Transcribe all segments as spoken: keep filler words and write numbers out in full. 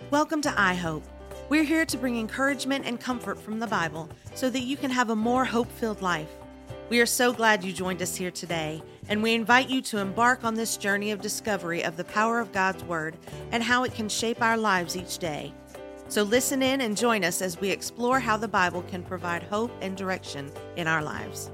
Welcome to iHope. We're here to bring encouragement and comfort from the Bible so that you can have a more hope-filled life. We are so glad you joined us here today, and we invite you to embark on this journey of discovery of the power of God's Word and how it can shape our lives each day. So listen in and join us as we explore how the Bible can provide hope and direction in our lives.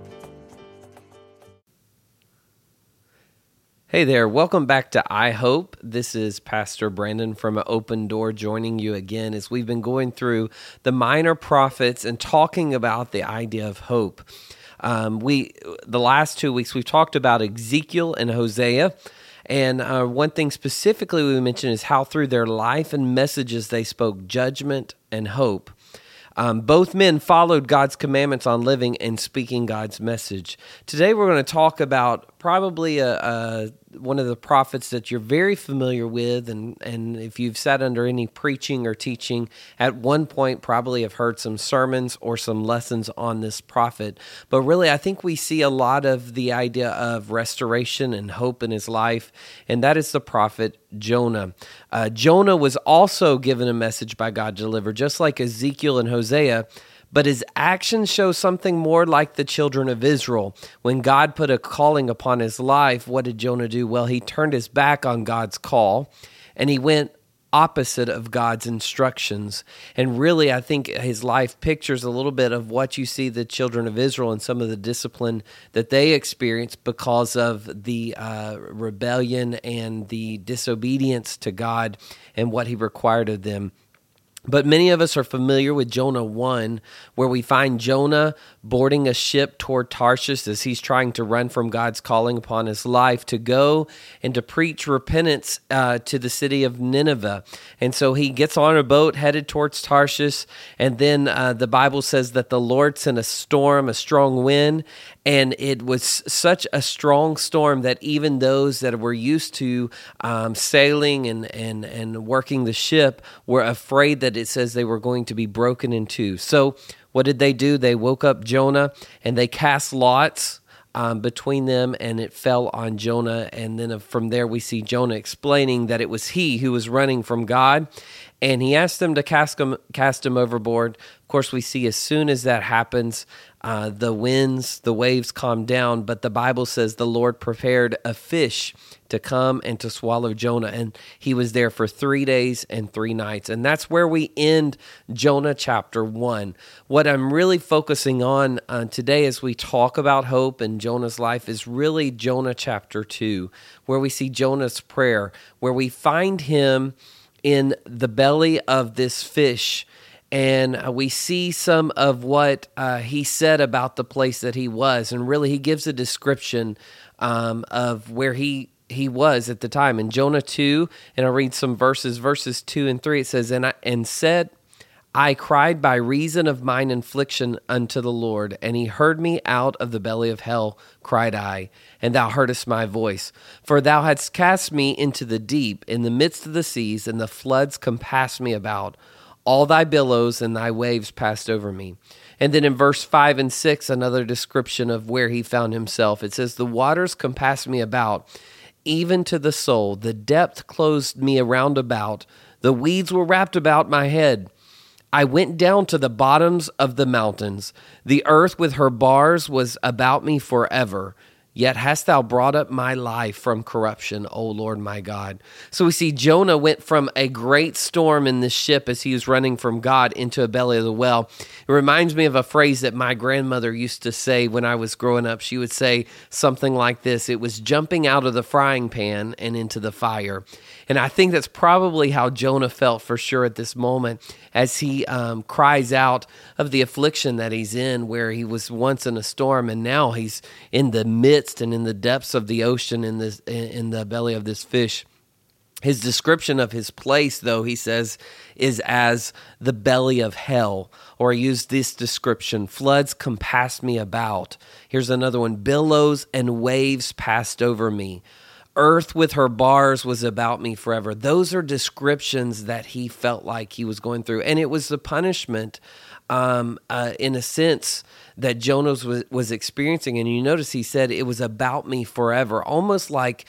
Hey there, welcome back to iHope. This is Pastor Brandon from Open Door joining you again as we've been going through the minor prophets and talking about the idea of hope. Um, we the last two weeks we've talked about Ezekiel and Hosea, and uh, one thing specifically we mentioned is how through their life and messages they spoke judgment and hope. Um, both men followed God's commandments on living and speaking God's message. Today we're going to talk about probably a, a one of the prophets that you're very familiar with, and, and if you've sat under any preaching or teaching, at one point probably have heard some sermons or some lessons on this prophet. But really, I think we see a lot of the idea of restoration and hope in his life, and that is the prophet Jonah. Uh, Jonah was also given a message by God to deliver, just like Ezekiel and Hosea, but his actions show something more like the children of Israel. When God put a calling upon his life, what did Jonah do? Well, he turned his back on God's call, and he went opposite of God's instructions. And really, I think his life pictures a little bit of what you see the children of Israel and some of the discipline that they experienced because of the uh, rebellion and the disobedience to God and what he required of them. But many of us are familiar with Jonah one, where we find Jonah boarding a ship toward Tarshish as he's trying to run from God's calling upon his life to go and to preach repentance uh, to the city of Nineveh. And so he gets on a boat headed towards Tarshish, and then uh, the Bible says that the Lord sent a storm, a strong wind, and it was such a strong storm that even those that were used to um, sailing and, and, and working the ship were afraid that it says they were going to be broken in two. So what did they do? They woke up Jonah and they cast lots um, between them, and it fell on Jonah. And then from there we see Jonah explaining that it was he who was running from God, and he asked them to cast him, cast him overboard. Of course, we see as soon as that happens, uh, the winds, the waves calm down, but the Bible says the Lord prepared a fish to come and to swallow Jonah, and he was there for three days and three nights. And that's where we end Jonah chapter one. What I'm really focusing on uh, today as we talk about hope in Jonah's life is really Jonah chapter two, where we see Jonah's prayer, where we find him in the belly of this fish, and uh, we see some of what uh, he said about the place that he was, and really he gives a description um, of where he he was at the time. In Jonah two, and I'll read some verses, verses two and three, it says, And I and said, I cried by reason of mine affliction unto the Lord, and he heard me out of the belly of hell, cried I, and thou heardest my voice. For thou hadst cast me into the deep, in the midst of the seas, and the floods compassed me about. All thy billows and thy waves passed over me. And then in verse five and six, another description of where he found himself. It says, The waters compassed me about, even to the soul. The depth closed me around about. The weeds were wrapped about my head. I went down to the bottoms of the mountains. The earth with her bars was about me forever. Yet hast thou brought up my life from corruption, O Lord my God. So we see Jonah went from a great storm in this ship as he was running from God into a belly of the well. It reminds me of a phrase that my grandmother used to say when I was growing up. She would say something like this: it was jumping out of the frying pan and into the fire. And I think that's probably how Jonah felt for sure at this moment as he um, cries out of the affliction that he's in, where he was once in a storm and now he's in the midst and in the depths of the ocean, in this in the belly of this fish. His description of his place, though, he says, is as the belly of hell, or he used this description: floods compassed me about. Here's another one: billows and waves passed over me. Earth with her bars was about me forever. Those are descriptions that he felt like he was going through. And it was the punishment, um, uh, in a sense, that Jonah was, was experiencing. And you notice he said, it was about me forever, almost like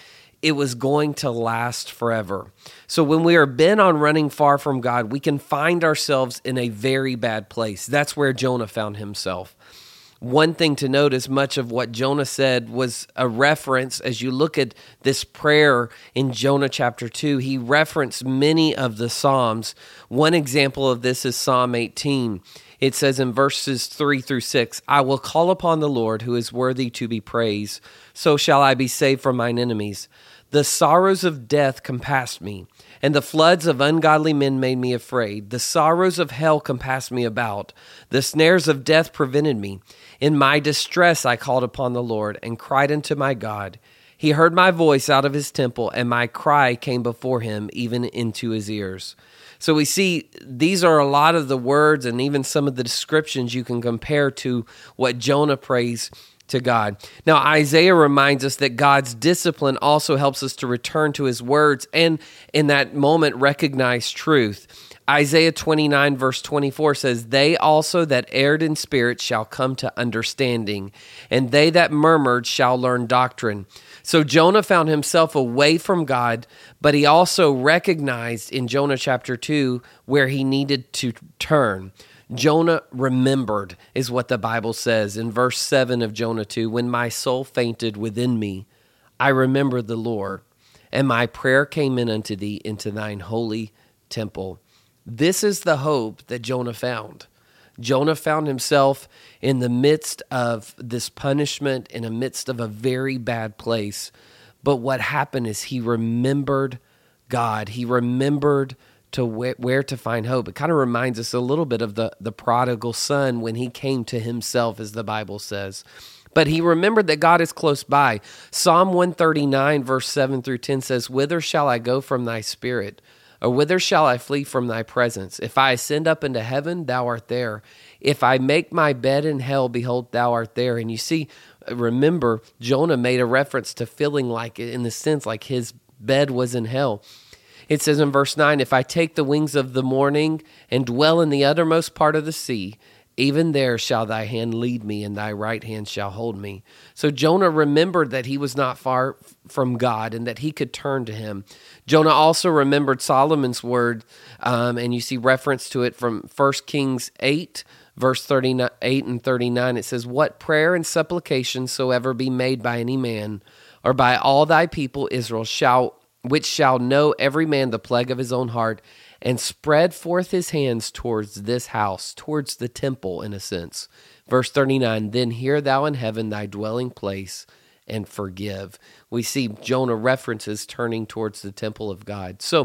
it was going to last forever. So when we are bent on running far from God, we can find ourselves in a very bad place. That's where Jonah found himself. One thing to note is much of what Jonah said was a reference. As you look at this prayer in Jonah chapter two, he referenced many of the Psalms. One example of this is Psalm eighteen. It says in verses three through six, I will call upon the Lord who is worthy to be praised. So shall I be saved from mine enemies. The sorrows of death compassed me, and the floods of ungodly men made me afraid. The sorrows of hell compassed me about. The snares of death prevented me. In my distress I called upon the Lord and cried unto my God. He heard my voice out of his temple, and my cry came before him, even into his ears. So we see these are a lot of the words and even some of the descriptions you can compare to what Jonah prays to God. Now, Isaiah reminds us that God's discipline also helps us to return to his words and in that moment recognize truth. Isaiah twenty-nine verse twenty-four says, They also that erred in spirit shall come to understanding, and they that murmured shall learn doctrine. So Jonah found himself away from God, but he also recognized in Jonah chapter two where he needed to turn. Jonah remembered, is what the Bible says in verse seven of Jonah two. When my soul fainted within me, I remembered the Lord, and my prayer came in unto thee into thine holy temple. This is the hope that Jonah found. Jonah found himself in the midst of this punishment, in the midst of a very bad place. But what happened is he remembered God. He remembered to where, where to find hope. It kind of reminds us a little bit of the, the prodigal son when he came to himself, as the Bible says. But he remembered that God is close by. Psalm one thirty-nine, verse seven through ten says, Whither shall I go from thy spirit? Or whither shall I flee from thy presence? If I ascend up into heaven, thou art there. If I make my bed in hell, behold, thou art there. And you see, remember, Jonah made a reference to feeling like, in the sense, like his bed was in hell. It says in verse nine, If I take the wings of the morning and dwell in the uttermost part of the sea, even there shall thy hand lead me, and thy right hand shall hold me. So Jonah remembered that he was not far from God and that he could turn to him. Jonah also remembered Solomon's word, um, and you see reference to it from First Kings eight, verse thirty-eight and thirty-nine. It says, What prayer and supplication soever be made by any man, or by all thy people Israel, shall which shall know every man the plague of his own heart, and spread forth his hands towards this house, towards the temple, in a sense. Verse thirty-nine, Then hear thou in heaven thy dwelling place, and forgive. We see Jonah references turning towards the temple of God. So,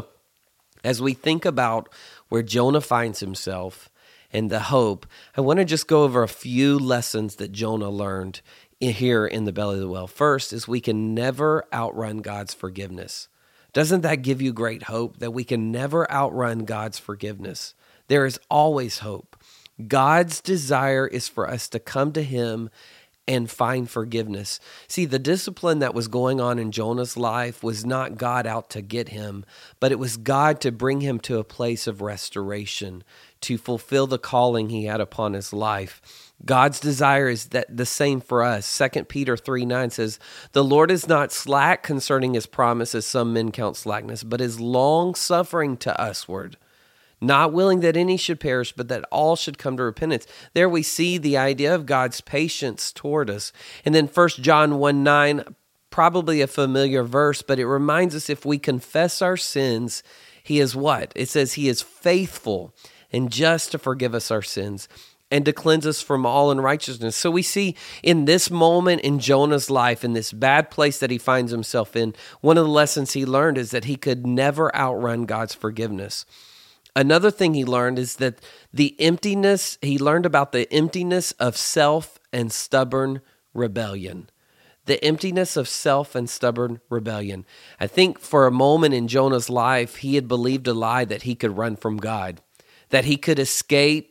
as we think about where Jonah finds himself and the hope, I want to just go over a few lessons that Jonah learned here in the belly of the whale. First is we can never outrun God's forgiveness. Doesn't that give you great hope that we can never outrun God's forgiveness? There is always hope. God's desire is for us to come to him and find forgiveness. See, the discipline that was going on in Jonah's life was not God out to get him, but it was God to bring him to a place of restoration, to fulfill the calling he had upon his life. God's desire is that the same for us. Second Peter three nine says, The Lord is not slack concerning his promise, as some men count slackness, but is long-suffering to usward, not willing that any should perish, but that all should come to repentance. There we see the idea of God's patience toward us. And then First John one nine, probably a familiar verse, but it reminds us if we confess our sins, he is what? It says he is faithful and just to forgive us our sins and to cleanse us from all unrighteousness. So we see in this moment in Jonah's life, in this bad place that he finds himself in, one of the lessons he learned is that he could never outrun God's forgiveness. Another thing he learned is that the emptiness, he learned about the emptiness of self and stubborn rebellion. The emptiness of self and stubborn rebellion. I think for a moment in Jonah's life, he had believed a lie that he could run from God, that he could escape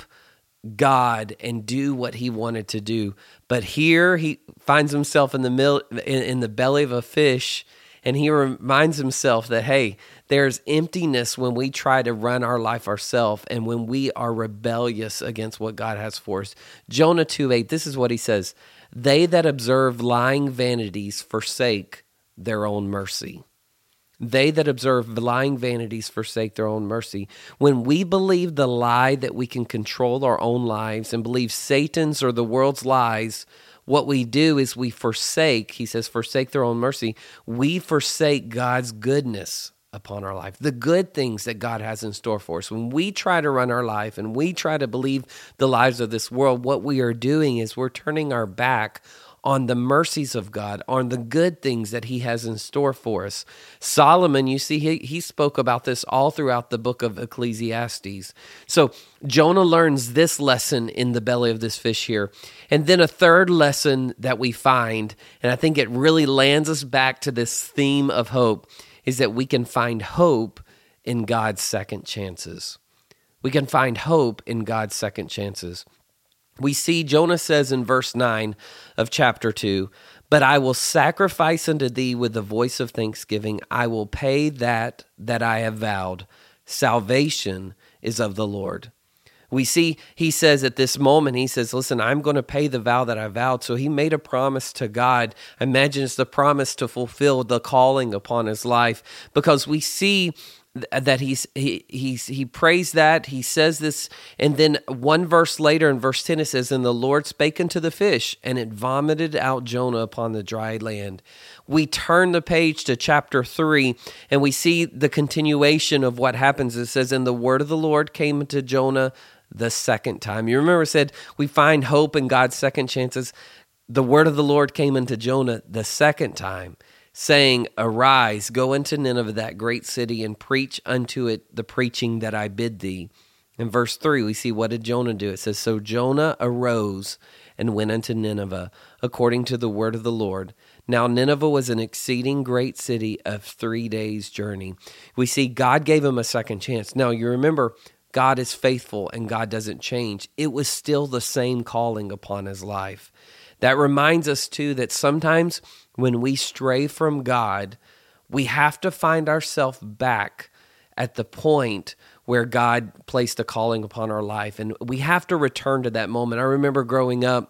God and do what he wanted to do. But here he finds himself in the middle, in, in the belly of a fish, and he reminds himself that, hey, there's emptiness when we try to run our life ourselves and when we are rebellious against what God has for us. Jonah two eight, this is what he says, They that observe lying vanities forsake their own mercy. They that observe lying vanities forsake their own mercy. When we believe the lie that we can control our own lives and believe Satan's or the world's lies, what we do is we forsake, he says, forsake their own mercy. We forsake God's goodness upon our life, the good things that God has in store for us. When we try to run our life and we try to believe the lies of this world, what we are doing is we're turning our back on the mercies of God, on the good things that he has in store for us. Solomon, you see, he, he spoke about this all throughout the book of Ecclesiastes. So Jonah learns this lesson in the belly of this fish here. And then a third lesson that we find, and I think it really lands us back to this theme of hope, is that we can find hope in God's second chances. We can find hope in God's second chances. We see Jonah says in verse nine of chapter two, "But I will sacrifice unto thee with the voice of thanksgiving. I will pay that that I have vowed. Salvation is of the Lord." We see he says at this moment, he says, listen, I'm going to pay the vow that I vowed. So he made a promise to God. I imagine it's the promise to fulfill the calling upon his life, because we see that he's he he's he prays that, he says this, and then one verse later in verse ten it says, "And the Lord spake unto the fish, and it vomited out Jonah upon the dry land." We turn the page to chapter three, and we see the continuation of what happens. It says, "And the word of the Lord came to Jonah the second time." You remember it said we find hope in God's second chances. The word of the Lord came unto Jonah the second time, saying, "Arise, go into Nineveh, that great city, and preach unto it the preaching that I bid thee." In verse three, we see, what did Jonah do? It says, "So Jonah arose and went unto Nineveh, according to the word of the Lord. Now Nineveh was an exceeding great city of three days' journey." We see God gave him a second chance. Now, you remember, God is faithful and God doesn't change. It was still the same calling upon his life. That reminds us, too, that sometimes when we stray from God, we have to find ourselves back at the point where God placed a calling upon our life, and we have to return to that moment. I remember growing up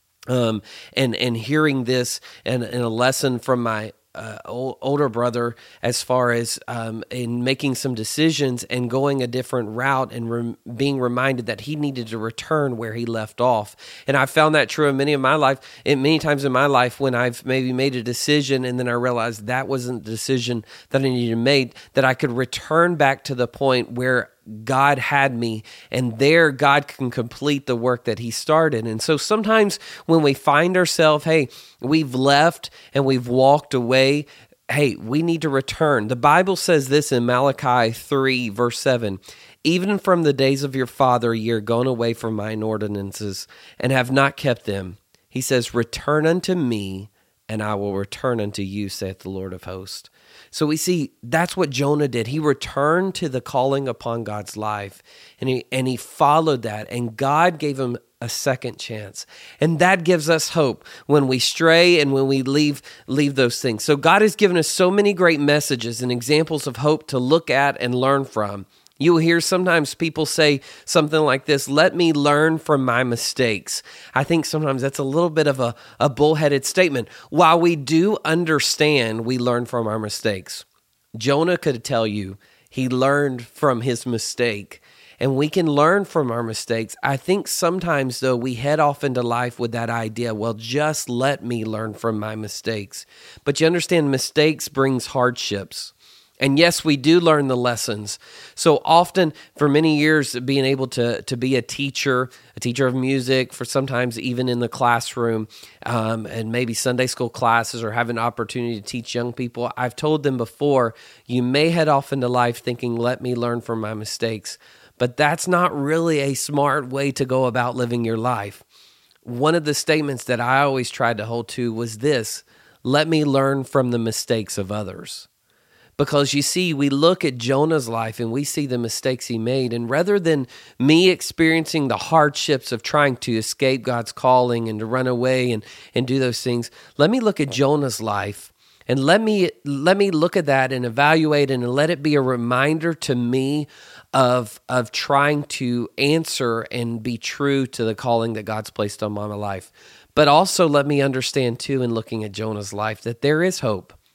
um, and and hearing this and, and a lesson from my Uh, older brother as far as um, in making some decisions and going a different route, and re- being reminded that he needed to return where he left off. And I found that true in many of my life, in many times in my life when I've maybe made a decision and then I realized that wasn't the decision that I needed to make, that I could return back to the point where God had me, and there God can complete the work that he started. And so sometimes when we find ourselves, hey, we've left and we've walked away, hey, we need to return. The Bible says this in Malachi three, verse seven, "Even from the days of your father ye are gone away from mine ordinances, and have not kept them." He says, "Return unto me, and I will return unto you, saith the Lord of hosts." So we see that's what Jonah did. He returned to the calling upon God's life, and he and he followed that, and God gave him a second chance. And that gives us hope when we stray and when we leave leave those things. So God has given us so many great messages and examples of hope to look at and learn from. You will hear sometimes people say something like this, "Let me learn from my mistakes." I think sometimes that's a little bit of a, a bullheaded statement. While we do understand we learn from our mistakes, Jonah could tell you he learned from his mistake, and we can learn from our mistakes. I think sometimes, though, we head off into life with that idea, well, just let me learn from my mistakes. But you understand, mistakes brings hardships. And yes, we do learn the lessons. So often, for many years, being able to, to be a teacher, a teacher of music, for sometimes even in the classroom, um, and maybe Sunday school classes, or have an opportunity to teach young people, I've told them before, you may head off into life thinking, let me learn from my mistakes. But that's not really a smart way to go about living your life. One of the statements that I always tried to hold to was this: let me learn from the mistakes of others. Because you see, we look at Jonah's life and we see the mistakes he made. And rather than me experiencing the hardships of trying to escape God's calling and to run away and, and do those things, let me look at Jonah's life and let me let me look at that and evaluate it, and let it be a reminder to me of, of trying to answer and be true to the calling that God's placed on my life. But also let me understand too, in looking at Jonah's life, that there is hope.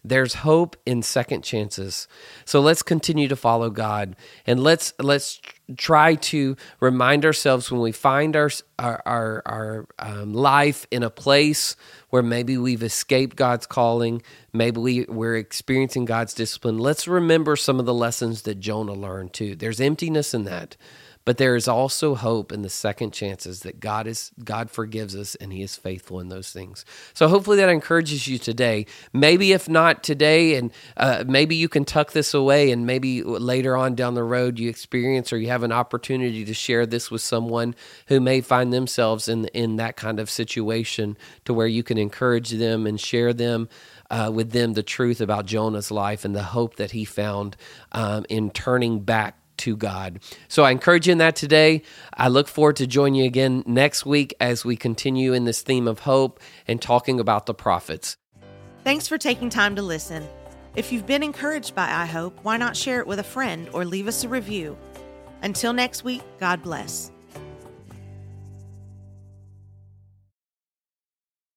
There's hope in second chances. So let's continue to follow God, and let's let's try to remind ourselves when we find our our our, our um, life in a place where maybe we've escaped God's calling, maybe we, we're experiencing God's discipline. Let's remember some of the lessons that Jonah learned too. There's emptiness in that. But there is also hope in the second chances that God is God forgives us and He is faithful in those things. So hopefully that encourages you today. Maybe if not today, and uh, maybe you can tuck this away, and maybe later on down the road you experience or you have an opportunity to share this with someone who may find themselves in in that kind of situation, to where you can encourage them and share them uh, with them the truth about Jonah's life and the hope that he found um, in turning back to God. So I encourage you in that today. I look forward to joining you again next week as we continue in this theme of hope and talking about the prophets. Thanks for taking time to listen. If you've been encouraged by I Hope, why not share it with a friend or leave us a review? Until next week, God bless.